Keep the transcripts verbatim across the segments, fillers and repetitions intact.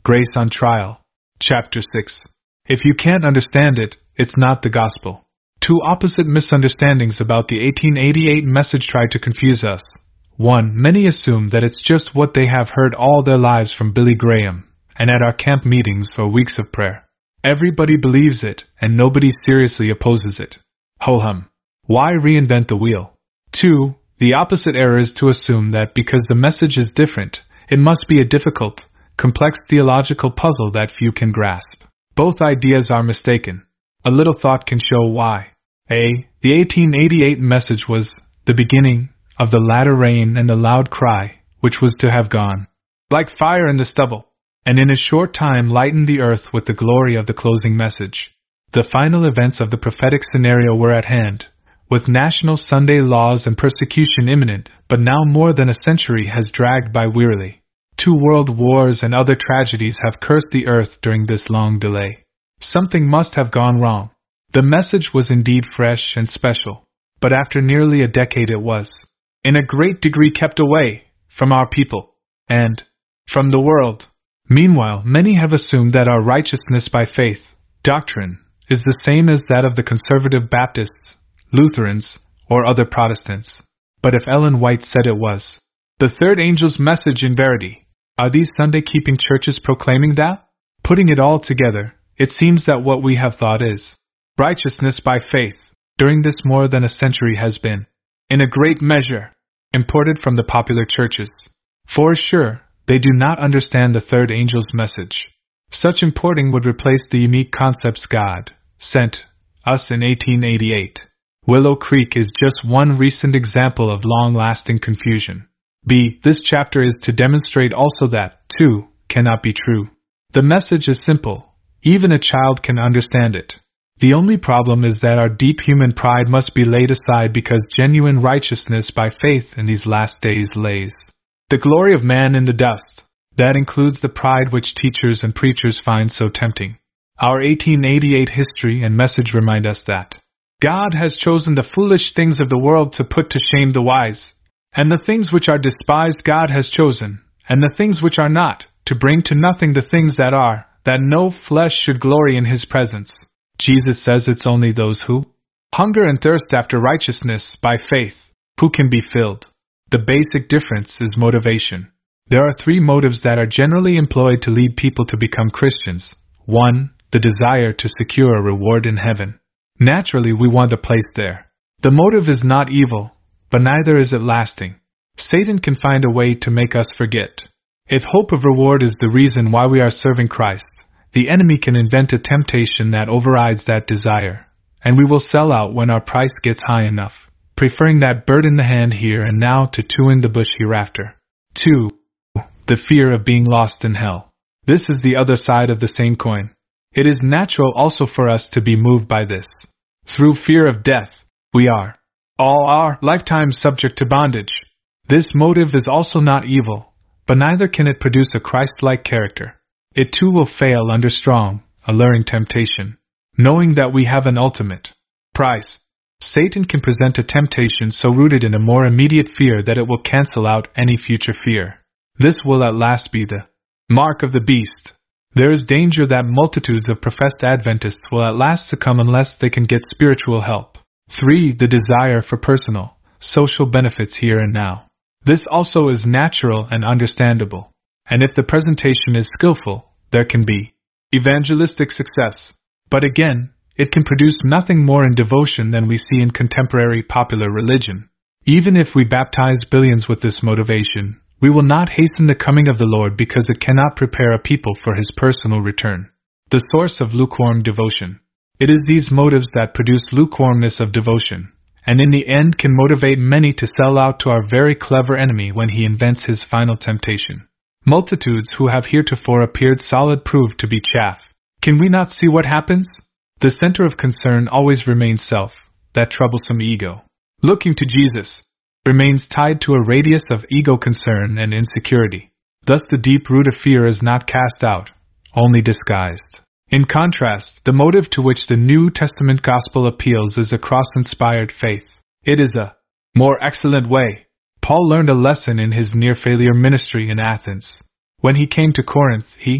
Grace on Trial. Chapter six. If you can't understand it, it's not the gospel. Two opposite misunderstandings about the eighteen eighty-eight message try to confuse us. One, many assume that it's just what they have heard all their lives from Billy Graham, and at our camp meetings or weeks of prayer. Everybody believes it, and nobody seriously opposes it. Ho-hum. Why reinvent the wheel? Two, the opposite error is to assume that because the message is different, it must be a difficult, complex theological puzzle that few can grasp. Both ideas are mistaken. A little thought can show why. A. The eighteen eighty-eight message was the beginning of the latter rain and the loud cry, which was to have gone like fire in the stubble, and in a short time lightened the earth with the glory of the closing message. The final events of the prophetic scenario were at hand, with national Sunday laws and persecution imminent, but now more than a century has dragged by wearily. Two world wars and other tragedies have cursed the earth during this long delay. Something must have gone wrong. The message was indeed fresh and special, but after nearly a decade it was, in a great degree, kept away from our people and from the world. Meanwhile, many have assumed that our righteousness by faith doctrine is the same as that of the conservative Baptists, Lutherans, or other Protestants. But if Ellen White said it was the third angel's message in verity, are these Sunday-keeping churches proclaiming that? Putting it all together, it seems that what we have thought is righteousness by faith during this more than a century has been, in a great measure, imported from the popular churches. For sure, they do not understand the third angel's message. Such importing would replace the unique concepts God sent us in eighteen eighty-eight. Willow Creek is just one recent example of long-lasting confusion. B. This chapter is to demonstrate also that, too, cannot be true. The message is simple. Even a child can understand it. The only problem is that our deep human pride must be laid aside because genuine righteousness by faith in these last days lays the glory of man in the dust. That includes the pride which teachers and preachers find so tempting. Our eighteen eighty-eight history and message remind us that God has chosen the foolish things of the world to put to shame the wise, and the things which are despised God has chosen, and the things which are not, to bring to nothing the things that are, that no flesh should glory in his presence. Jesus says it's only those who hunger and thirst after righteousness by faith who can be filled. The basic difference is motivation. There are three motives that are generally employed to lead people to become Christians. One, the desire to secure a reward in heaven. Naturally, we want a place there. The motive is not evil, but neither is it lasting. Satan can find a way to make us forget. If hope of reward is the reason why we are serving Christ, the enemy can invent a temptation that overrides that desire, and we will sell out when our price gets high enough, preferring that bird in the hand here and now to two in the bush hereafter. Two, the fear of being lost in hell. This is the other side of the same coin. It is natural also for us to be moved by this. Through fear of death, we are all our lifetime subject to bondage. This motive is also not evil, but neither can it produce a Christ-like character. It too will fail under strong, alluring temptation. Knowing that we have an ultimate price, Satan can present a temptation so rooted in a more immediate fear that it will cancel out any future fear. This will at last be the mark of the beast. There is danger that multitudes of professed Adventists will at last succumb unless they can get spiritual help. Three. The desire for personal, social benefits here and now. This also is natural and understandable. And if the presentation is skillful, there can be evangelistic success. But again, it can produce nothing more in devotion than we see in contemporary popular religion. Even if we baptize billions with this motivation, we will not hasten the coming of the Lord because it cannot prepare a people for his personal return. The source of lukewarm devotion. It is these motives that produce lukewarmness of devotion, and in the end can motivate many to sell out to our very clever enemy when he invents his final temptation. Multitudes who have heretofore appeared solid prove to be chaff. Can we not see what happens? The center of concern always remains self, that troublesome ego. Looking to Jesus remains tied to a radius of ego concern and insecurity. Thus the deep root of fear is not cast out, only disguised. In contrast, the motive to which the New Testament gospel appeals is a cross-inspired faith. It is a more excellent way. Paul learned a lesson in his near-failure ministry in Athens. When he came to Corinth, he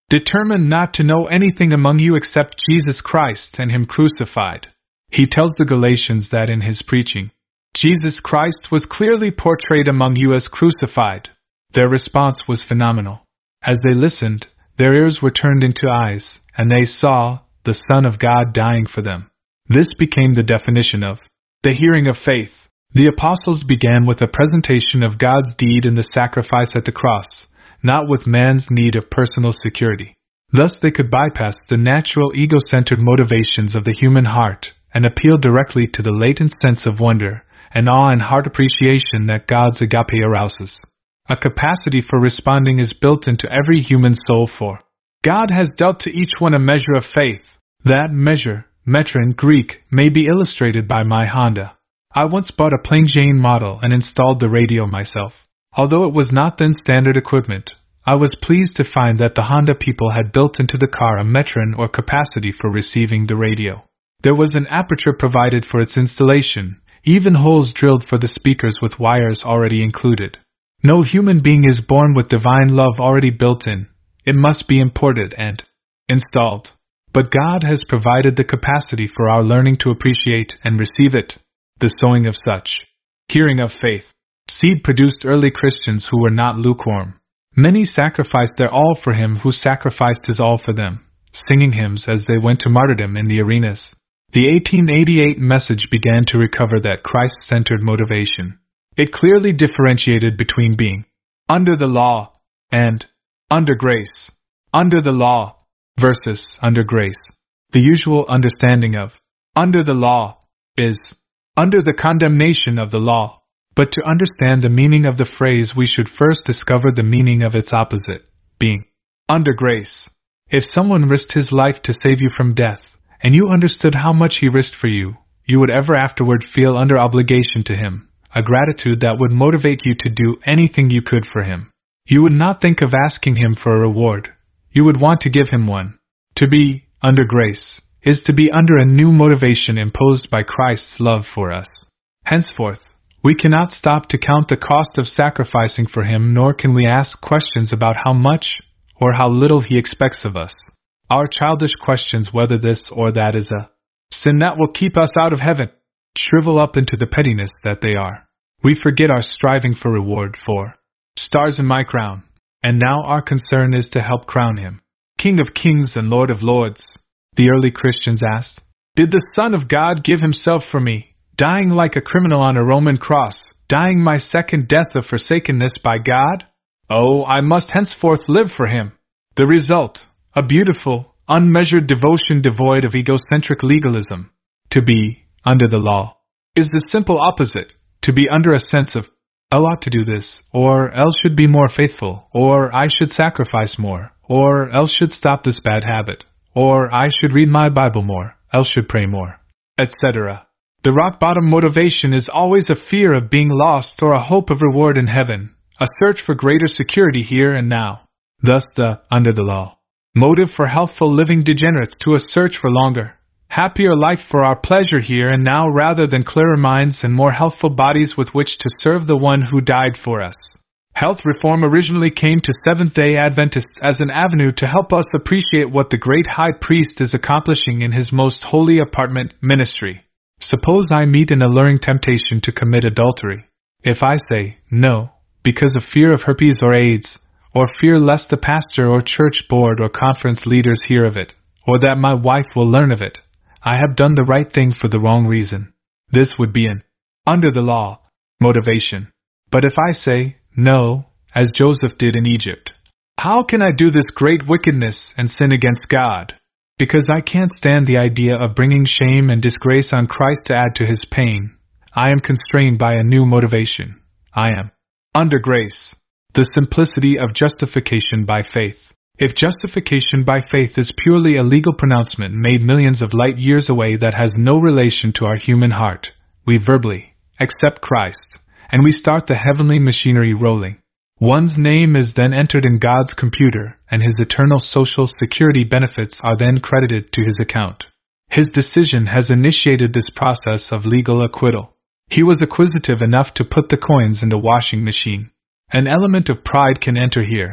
determined not to know anything among you except Jesus Christ and Him crucified. He tells the Galatians that in his preaching, Jesus Christ was clearly portrayed among you as crucified. Their response was phenomenal. As they listened, their ears were turned into eyes, and they saw the Son of God dying for them. This became the definition of the hearing of faith. The apostles began with a presentation of God's deed in the sacrifice at the cross, not with man's need of personal security. Thus they could bypass the natural ego-centered motivations of the human heart and appeal directly to the latent sense of wonder and awe and heart appreciation that God's agape arouses. A capacity for responding is built into every human soul, for God has dealt to each one a measure of faith. That measure, metra in Greek, may be illustrated by my Honda. I once bought a plain Jane model and installed the radio myself. Although it was not then standard equipment, I was pleased to find that the Honda people had built into the car a metron or capacity for receiving the radio. There was an aperture provided for its installation, even holes drilled for the speakers with wires already included. No human being is born with divine love already built in. It must be imported and installed. But God has provided the capacity for our learning to appreciate and receive it. The sowing of such hearing of faith seed produced early Christians who were not lukewarm. Many sacrificed their all for Him who sacrificed His all for them, singing hymns as they went to martyrdom in the arenas. The eighteen eighty-eight message began to recover that Christ-centered motivation. It clearly differentiated between being under the law and under grace. Under the law versus under grace. The usual understanding of under the law is under the condemnation of the law. But to understand the meaning of the phrase, we should first discover the meaning of its opposite, being under grace. If someone risked his life to save you from death, and you understood how much he risked for you, you would ever afterward feel under obligation to him, a gratitude that would motivate you to do anything you could for him. You would not think of asking him for a reward. You would want to give him one. To be under grace is to be under a new motivation imposed by Christ's love for us. Henceforth, we cannot stop to count the cost of sacrificing for Him, nor can we ask questions about how much or how little He expects of us. Our childish questions whether this or that is a sin that will keep us out of heaven shrivel up into the pettiness that they are. We forget our striving for reward for stars in my crown, and now our concern is to help crown Him King of Kings and Lord of Lords. The early Christians asked, "Did the Son of God give Himself for me, dying like a criminal on a Roman cross, dying my second death of forsakenness by God? Oh, I must henceforth live for Him." The result, a beautiful, unmeasured devotion devoid of egocentric legalism. To be under the law is the simple opposite, to be under a sense of, I ought to do this, or else should be more faithful, or I should sacrifice more, or else should stop this bad habit, or I should read my Bible more, else should pray more, et cetera. The rock-bottom motivation is always a fear of being lost or a hope of reward in heaven, a search for greater security here and now. Thus the, under the law, motive for healthful living degenerates to a search for longer, happier life for our pleasure here and now rather than clearer minds and more healthful bodies with which to serve the one who died for us. Health reform originally came to Seventh-day Adventists as an avenue to help us appreciate what the great high priest is accomplishing in his most holy apartment ministry. Suppose I meet an alluring temptation to commit adultery. If I say no, because of fear of herpes or AIDS, or fear lest the pastor or church board or conference leaders hear of it, or that my wife will learn of it, I have done the right thing for the wrong reason. This would be an under the law motivation. But if I say no, as Joseph did in Egypt, how can I do this great wickedness and sin against God? Because I can't stand the idea of bringing shame and disgrace on Christ to add to His pain. I am constrained by a new motivation. I am under grace, the simplicity of justification by faith. If justification by faith is purely a legal pronouncement made millions of light years away that has no relation to our human heart, we verbally accept Christ, and we start the heavenly machinery rolling. One's name is then entered in God's computer, and his eternal social security benefits are then credited to his account. His decision has initiated this process of legal acquittal. He was acquisitive enough to put the coins in the washing machine. An element of pride can enter here.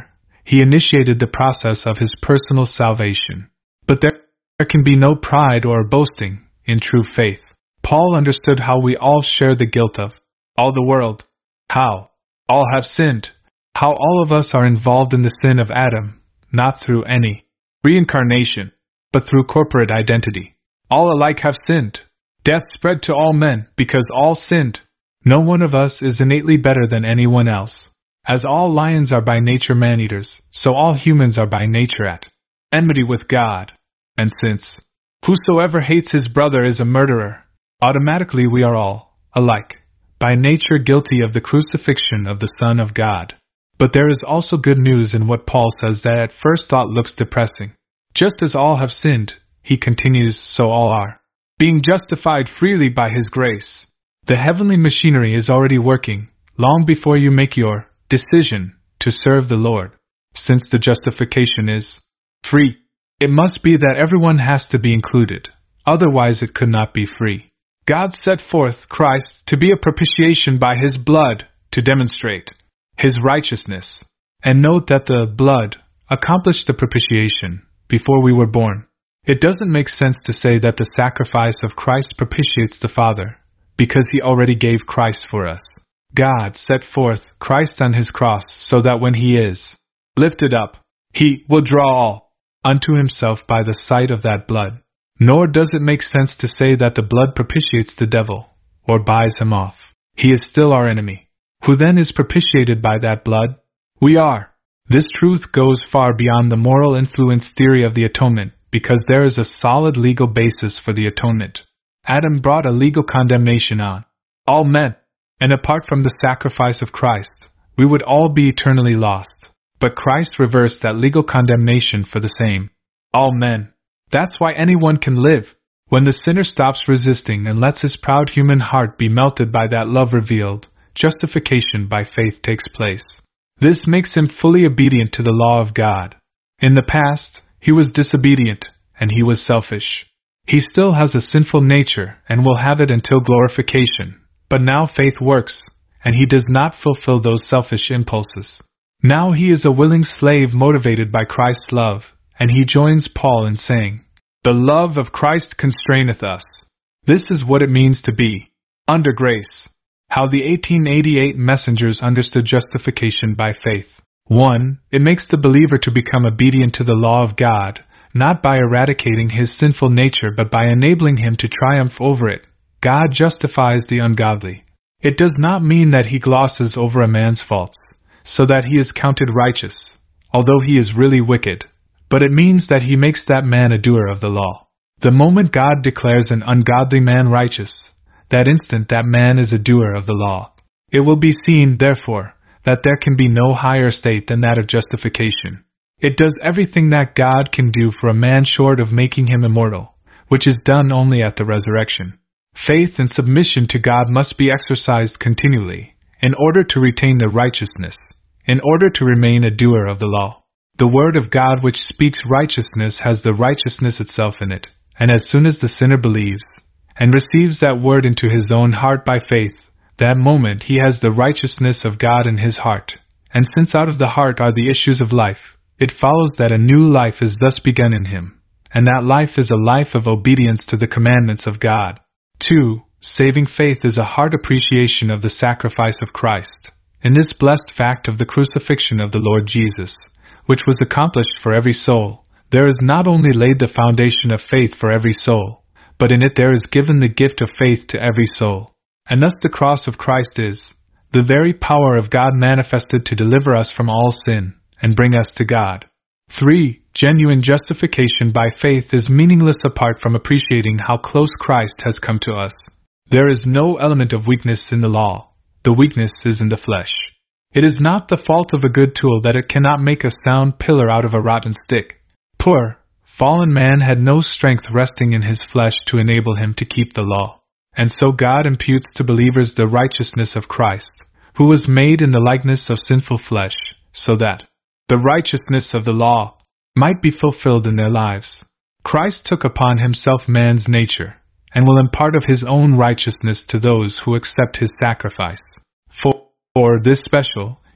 He initiated the process of his personal salvation. But there, there can be no pride or boasting in true faith. Paul understood how we all share the guilt of all the world, how all have sinned, how all of us are involved in the sin of Adam, not through any reincarnation, but through corporate identity. All alike have sinned. Death spread to all men because all sinned. No one of us is innately better than anyone else. As all lions are by nature man-eaters, so all humans are by nature at enmity with God. And since whosoever hates his brother is a murderer, automatically we are all alike, by nature guilty of the crucifixion of the Son of God. But there is also good news in what Paul says that at first thought looks depressing. Just as all have sinned, he continues, so all are being justified freely by his grace. The heavenly machinery is already working, long before you make your decision to serve the Lord. Since the justification is free, it must be that everyone has to be included, otherwise it could not be free. God set forth Christ to be a propitiation by his blood to demonstrate his righteousness. And note that the blood accomplished the propitiation before we were born. It doesn't make sense to say that the sacrifice of Christ propitiates the Father, because he already gave Christ for us. God set forth Christ on his cross so that when he is lifted up, he will draw all unto himself by the sight of that blood. Nor does it make sense to say that the blood propitiates the devil, or buys him off. He is still our enemy. Who then is propitiated by that blood? We are. This truth goes far beyond the moral influence theory of the atonement, because there is a solid legal basis for the atonement. Adam brought a legal condemnation on all men, and apart from the sacrifice of Christ, we would all be eternally lost. But Christ reversed that legal condemnation for the same all men. That's why anyone can live. When the sinner stops resisting and lets his proud human heart be melted by that love revealed, justification by faith takes place. This makes him fully obedient to the law of God. In the past, he was disobedient, and he was selfish. He still has a sinful nature and will have it until glorification. But now faith works, and he does not fulfill those selfish impulses. Now he is a willing slave motivated by Christ's love, and he joins Paul in saying, "The love of Christ constraineth us." This is what it means to be under grace. How the eighteen eighty-eight messengers understood justification by faith. one. It makes the believer to become obedient to the law of God, not by eradicating his sinful nature but by enabling him to triumph over it. God justifies the ungodly. It does not mean that he glosses over a man's faults, so that he is counted righteous, although he is really wicked, but it means that he makes that man a doer of the law. The moment God declares an ungodly man righteous, that instant that man is a doer of the law. It will be seen, therefore, that there can be no higher state than that of justification. It does everything that God can do for a man short of making him immortal, which is done only at the resurrection. Faith and submission to God must be exercised continually, in order to retain the righteousness, in order to remain a doer of the law. The word of God which speaks righteousness has the righteousness itself in it, and as soon as the sinner believes, and receives that word into his own heart by faith, that moment he has the righteousness of God in his heart. And since out of the heart are the issues of life, it follows that a new life is thus begun in him, and that life is a life of obedience to the commandments of God. two. Saving faith is a heart appreciation of the sacrifice of Christ, in this blessed fact of the crucifixion of the Lord Jesus, which was accomplished for every soul. There is not only laid the foundation of faith for every soul, but in it there is given the gift of faith to every soul. And thus the cross of Christ is the very power of God manifested to deliver us from all sin and bring us to God. three. Genuine justification by faith is meaningless apart from appreciating how close Christ has come to us. There is no element of weakness in the law. The weakness is in the flesh. It is not the fault of a good tool that it cannot make a sound pillar out of a rotten stick. Poor, fallen man had no strength resting in his flesh to enable him to keep the law. And so God imputes to believers the righteousness of Christ, who was made in the likeness of sinful flesh, so that the righteousness of the law might be fulfilled in their lives. Christ took upon himself man's nature, and will impart of his own righteousness to those who accept his sacrifice. For this special,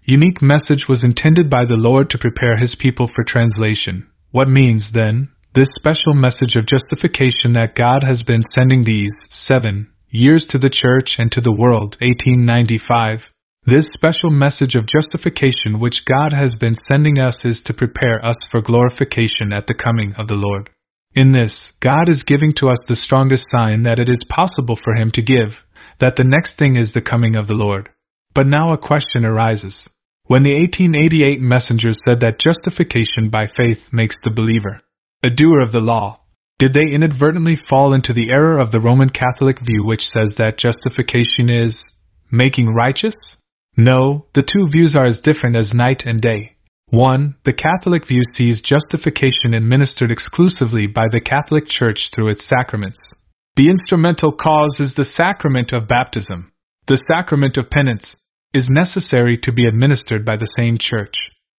unique message was intended by the Lord to prepare His people for translation. What means, then, this special message of justification that God has been sending these seven years to the church and to the world, eighteen ninety-five? This special message of justification which God has been sending us is to prepare us for glorification at the coming of the Lord. In this, God is giving to us the strongest sign that it is possible for Him to give, that the next thing is the coming of the Lord. But now a question arises. When the eighteen eighty-eight messengers said that justification by faith makes the believer a doer of the law, did they inadvertently fall into the error of the Roman Catholic view which says that justification is making righteous? No, the two views are as different as night and day. one. The Catholic view sees justification administered exclusively by the Catholic Church through its sacraments. The instrumental cause is the sacrament of baptism. The sacrament of penance is necessary to be administered by the same Church.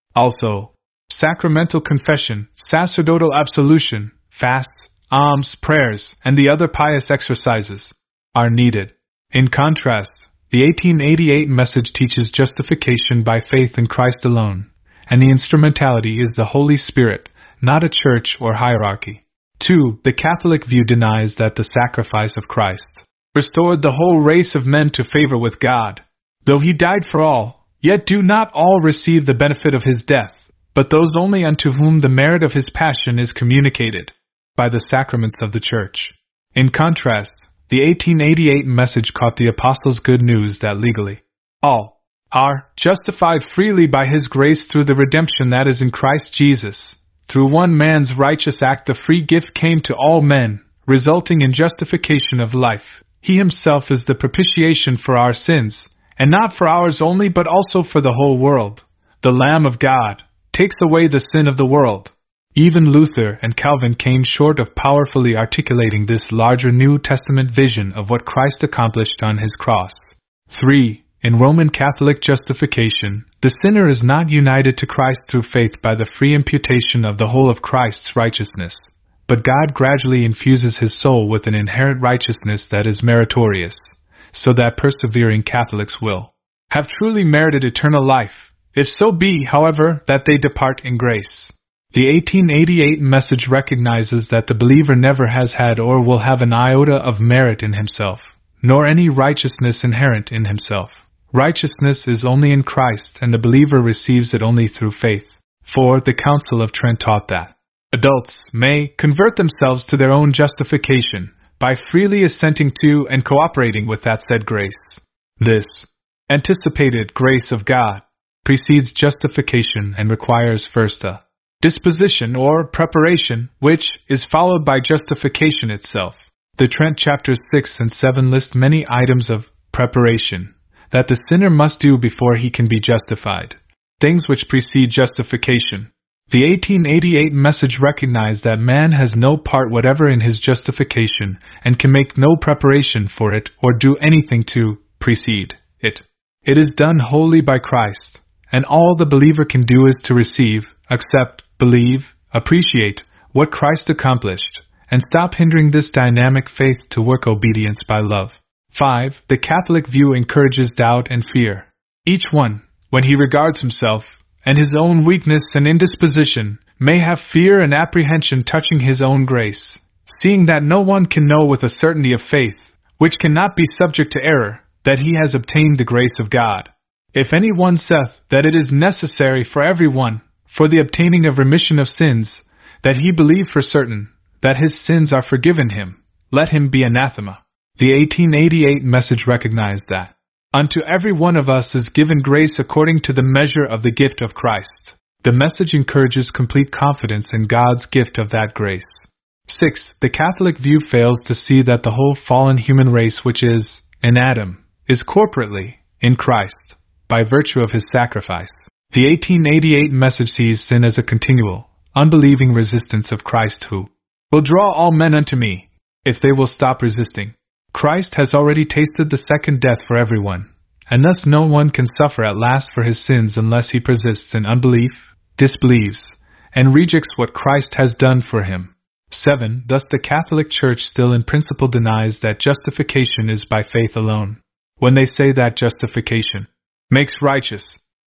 Also, sacramental confession, sacerdotal absolution, fasts, alms, prayers, and the other pious exercises are needed. In contrast, the eighteen eighty-eight message teaches justification by faith in Christ alone, and the instrumentality is the Holy Spirit, not a church or hierarchy. two. The Catholic view denies that the sacrifice of Christ restored the whole race of men to favor with God. Though He died for all, yet do not all receive the benefit of His death, but those only unto whom the merit of His passion is communicated by the sacraments of the Church. In contrast, the eighteen eighty-eight message caught the apostles' good news that legally all are justified freely by His grace through the redemption that is in Christ Jesus. Through one man's righteous act the free gift came to all men, resulting in justification of life. He Himself is the propitiation for our sins, and not for ours only but also for the whole world. The Lamb of God takes away the sin of the world. Even Luther and Calvin came short of powerfully articulating this larger New Testament vision of what Christ accomplished on His cross. three. In Roman Catholic justification, the sinner is not united to Christ through faith by the free imputation of the whole of Christ's righteousness, but God gradually infuses his soul with an inherent righteousness that is meritorious, so that persevering Catholics will have truly merited eternal life, if so be, however, that they depart in grace. The eighteen eighty-eight message recognizes that the believer never has had or will have an iota of merit in himself, nor any righteousness inherent in himself. Righteousness is only in Christ, and the believer receives it only through faith. four. The Council of Trent taught that adults may convert themselves to their own justification by freely assenting to and cooperating with that said grace. This anticipated grace of God precedes justification and requires first a disposition or preparation, which is followed by justification itself. The Trent chapters six and seven list many items of preparation that the sinner must do before he can be justified, things which precede justification. The eighteen eighty-eight message recognized that man has no part whatever in his justification and can make no preparation for it or do anything to precede it. It is done wholly by Christ, and all the believer can do is to receive, accept, believe, appreciate what Christ accomplished, and stop hindering this dynamic faith to work obedience by love. five. The Catholic view encourages doubt and fear. Each one, when he regards himself and his own weakness and indisposition, may have fear and apprehension touching his own grace, seeing that no one can know with a certainty of faith, which cannot be subject to error, that he has obtained the grace of God. If any one saith that it is necessary for every one, for the obtaining of remission of sins, that he believe for certain that his sins are forgiven him, let him be anathema. The eighteen eighty-eight message recognized that unto every one of us is given grace according to the measure of the gift of Christ. The message encourages complete confidence in God's gift of that grace. six. The Catholic view fails to see that the whole fallen human race which is in Adam is corporately in Christ, by virtue of his sacrifice. The eighteen eighty-eight message sees sin as a continual, unbelieving resistance of Christ who will draw all men unto me, if they will stop resisting. Christ has already tasted the second death for everyone, and thus no one can suffer at last for his sins unless he persists in unbelief, disbelieves, and rejects what Christ has done for him. seven. Thus the Catholic Church still in principle denies that justification is by faith alone. When they say that justification makes righteous,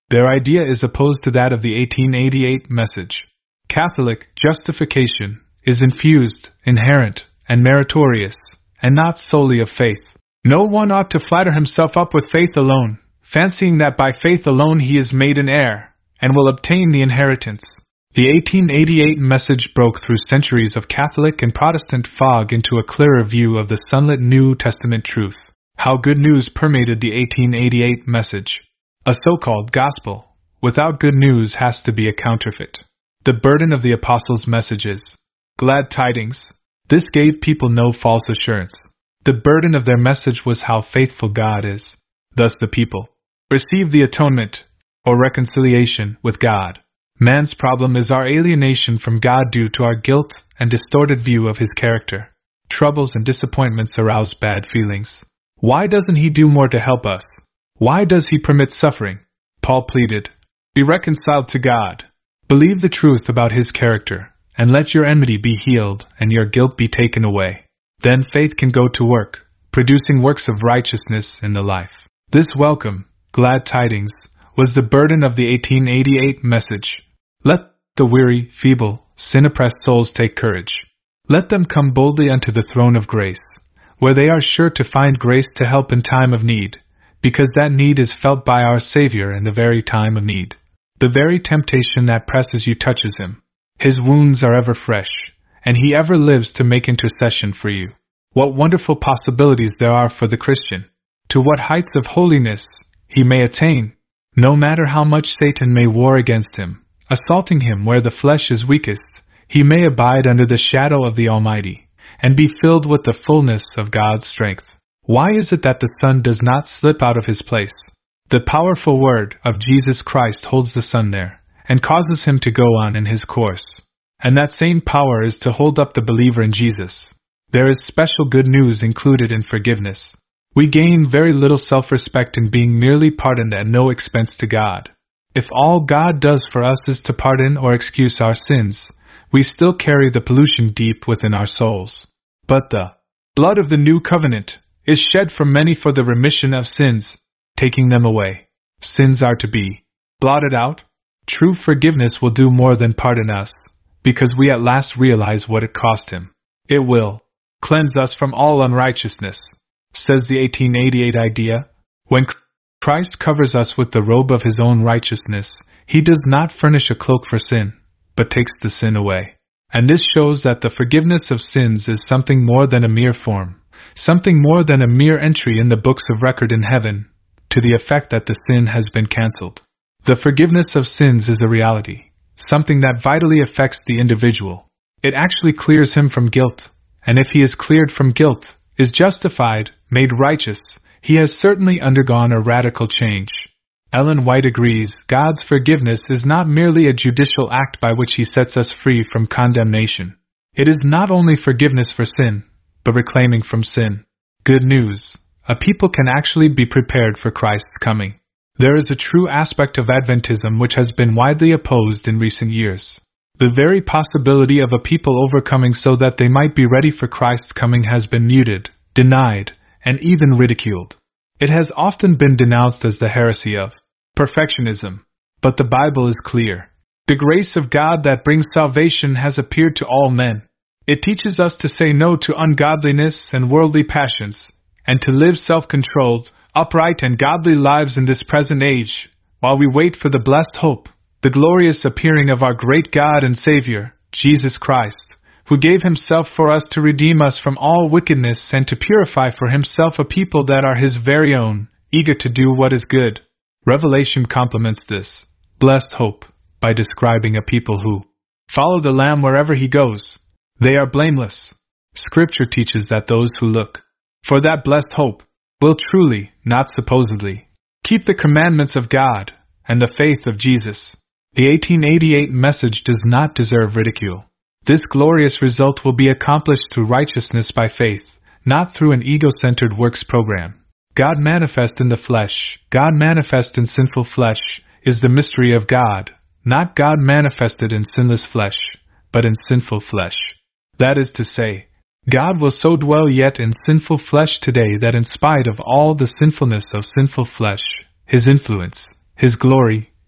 Their idea is opposed to that of the eighteen eighty-eight message. Catholic justification is infused, inherent, and meritorious, and not solely of faith. No one ought to flatter himself up with faith alone, fancying that by faith alone he is made an heir, and will obtain the inheritance. The eighteen eighty-eight message broke through centuries of Catholic and Protestant fog into a clearer view of the sunlit New Testament truth. How good news permeated the eighteen eighty-eight message. A so-called gospel without good news has to be a counterfeit. The burden of the apostles' messages, glad tidings, this gave people no false assurance. The burden of their message was how faithful God is. Thus the people receive the atonement, or reconciliation, with God. Man's problem is our alienation from God due to our guilt and distorted view of His character. Troubles and disappointments arouse bad feelings. Why doesn't He do more to help us? Why does He permit suffering? Paul pleaded, be reconciled to God. Believe the truth about His character, and let your enmity be healed and your guilt be taken away. Then faith can go to work, producing works of righteousness in the life. This welcome, glad tidings, was the burden of the eighteen eighty-eight message. Let the weary, feeble, sin-oppressed souls take courage. Let them come boldly unto the throne of grace, where they are sure to find grace to help in time of need, because that need is felt by our Savior in the very time of need. The very temptation that presses you touches Him. His wounds are ever fresh, and He ever lives to make intercession for you. What wonderful possibilities there are for the Christian. To what heights of holiness he may attain, no matter how much Satan may war against him, assaulting him where the flesh is weakest, he may abide under the shadow of the Almighty, and be filled with the fullness of God's strength. Why is it that the sun does not slip out of his place? The powerful word of Jesus Christ holds the sun there, and causes him to go on in his course. And that same power is to hold up the believer in Jesus. There is special good news included in forgiveness. We gain very little self-respect in being merely pardoned at no expense to God. If all God does for us is to pardon or excuse our sins, we still carry the pollution deep within our souls. But the blood of the new covenant is shed for many for the remission of sins, taking them away. Sins are to be blotted out. True forgiveness will do more than pardon us, because we at last realize what it cost Him. It will cleanse us from all unrighteousness, says the eighteen eighty-eight idea. When Christ covers us with the robe of His own righteousness, He does not furnish a cloak for sin, but takes the sin away. And this shows that the forgiveness of sins is something more than a mere form, something more than a mere entry in the books of record in heaven, to the effect that the sin has been cancelled. The forgiveness of sins is a reality, something that vitally affects the individual. It actually clears him from guilt, and if he is cleared from guilt, is justified, made righteous, he has certainly undergone a radical change. Ellen White agrees, God's forgiveness is not merely a judicial act by which He sets us free from condemnation. It is not only forgiveness for sin, but reclaiming from sin. Good news. A people can actually be prepared for Christ's coming. There is a true aspect of Adventism which has been widely opposed in recent years. The very possibility of a people overcoming so that they might be ready for Christ's coming has been muted, denied, and even ridiculed. It has often been denounced as the heresy of perfectionism. But the Bible is clear. The grace of God that brings salvation has appeared to all men. It teaches us to say no to ungodliness and worldly passions, and to live self-controlled, upright and godly lives in this present age, while we wait for the blessed hope, the glorious appearing of our great God and Savior, Jesus Christ, who gave Himself for us to redeem us from all wickedness and to purify for Himself a people that are His very own, eager to do what is good. Revelation complements this blessed hope by describing a people who follow the Lamb wherever He goes. They are blameless. Scripture teaches that those who look for that blessed hope will truly, not supposedly, keep the commandments of God and the faith of Jesus. The eighteen eighty-eight message does not deserve ridicule. This glorious result will be accomplished through righteousness by faith, not through an ego-centered works program. God manifest in the flesh, God manifest in sinful flesh, is the mystery of God, not God manifested in sinless flesh, but in sinful flesh. That is to say, God will so dwell yet in sinful flesh today that in spite of all the sinfulness of sinful flesh, His influence, His glory,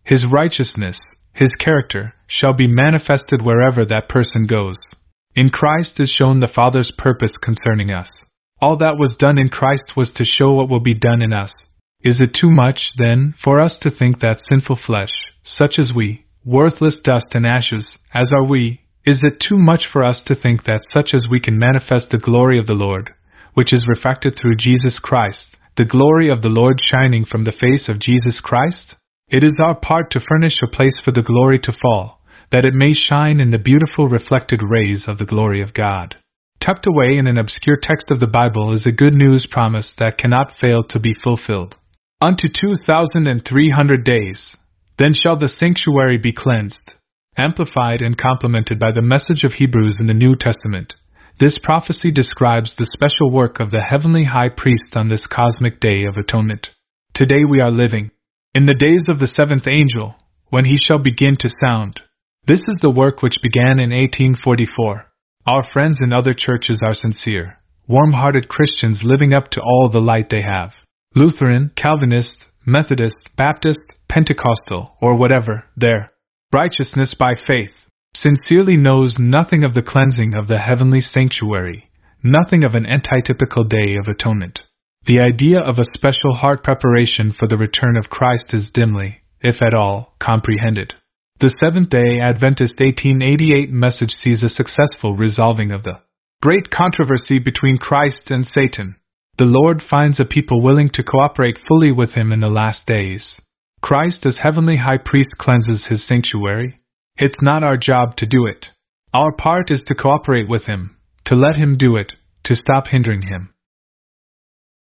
His righteousness, His character, shall be manifested wherever that person goes. In Christ is shown the Father's purpose concerning us. All that was done in Christ was to show what will be done in us. Is it too much, then, for us to think that sinful flesh, such as we, worthless dust and ashes, as are we, is it too much for us to think that such as we can manifest the glory of the Lord, which is refracted through Jesus Christ, the glory of the Lord shining from the face of Jesus Christ? It is our part to furnish a place for the glory to fall, that it may shine in the beautiful reflected rays of the glory of God. Tucked away in an obscure text of the Bible is a good news promise that cannot fail to be fulfilled. Unto two thousand and three hundred days, then shall the sanctuary be cleansed. Amplified and complemented by the message of Hebrews in the New Testament, this prophecy describes the special work of the heavenly high priest on this cosmic day of atonement. Today we are living in the days of the seventh angel, when he shall begin to sound. This is the work which began in eighteen forty-four. Our friends in other churches are sincere, warm-hearted Christians living up to all the light they have. Lutheran, Calvinist, Methodist, Baptist, Pentecostal, or whatever, their righteousness by faith sincerely knows nothing of the cleansing of the heavenly sanctuary, nothing of an antitypical day of atonement. The idea of a special heart preparation for the return of Christ is dimly, if at all, comprehended. The Seventh-day Adventist eighteen eighty-eight message sees a successful resolving of the great controversy between Christ and Satan. The Lord finds a people willing to cooperate fully with Him in the last days. Christ as heavenly high priest cleanses His sanctuary. It's not our job to do it. Our part is to cooperate with Him, to let Him do it, to stop hindering Him.